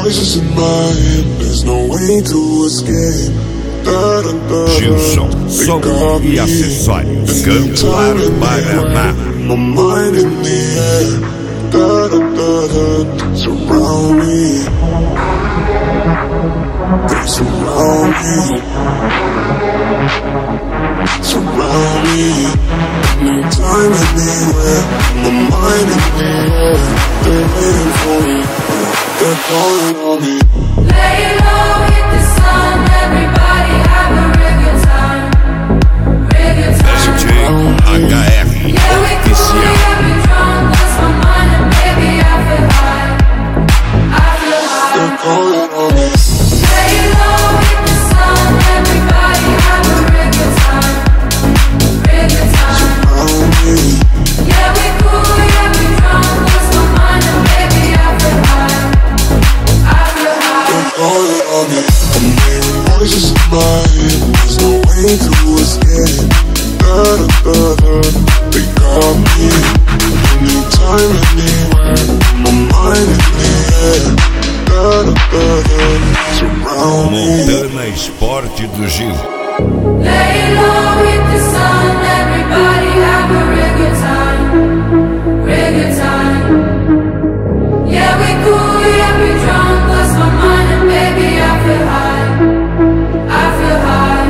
voices in my head, there's no way to escape. Gilson, som e acessórios, Cantar Paraná. My mind in the air, surround me. They surround me. Surround me. Anytime, anywhere. My mind in the air. They're waiting for me. They're calling on me. Lay low, hit the sun. Everybody have a real good time. Real good time. DJ HF Oficial. Yeah, we drunk, lost my mind, and baby I feel high. I feel high. They're calling on me. Lay low, hit the sun. Everybody have a real good time. Real good time. Surround me. Yeah, we cool, yeah, we drunk, lost my mind, and baby I feel high. I feel high. They're calling on me. I'm hearing voices in my head, there's no way to escape. They got me. Anytime, anywhere. My mind in the air. Surround me. Montana Esporte do Gil. Lay low, hit the sun. Everybody have a real good time. Real good time. Yeah, we cool, yeah, we drunk, lost my mind, and baby I feel high. I feel high.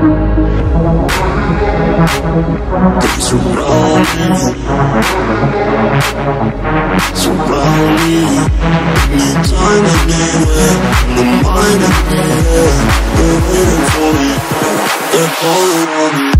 They surround me. Surround me. Anytime, anywhere. My mind in the air. They're waiting for me. They're calling on me.